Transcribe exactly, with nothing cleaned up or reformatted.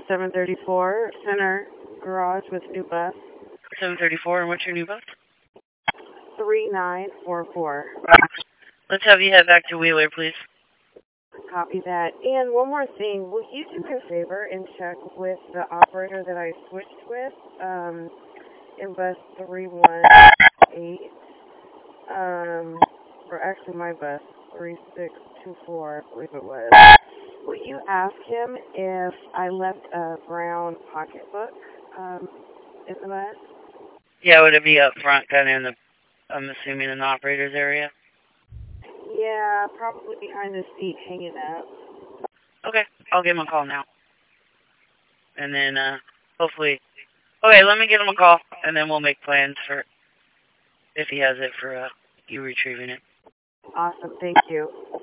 seven thirty-four, center garage with new bus. seven thirty-four, and what's your new bus? three nine four four. Let's have you head back to Wheeler, please. Copy that. And one more thing, will you do me a favor and check with the operator that I switched with um, in bus three one eight, um, or actually my bus, three six two four, I believe it was. Will you ask him if I left a brown pocketbook um, in the bus? Yeah, would it be up front, kind of in the, I'm assuming, in the operator's area? Yeah, probably behind the seat hanging up. Okay, I'll give him a call now. And then, uh, hopefully... Okay, let me give him a call, and then we'll make plans for, if he has it, for uh, you retrieving it. Awesome, thank you.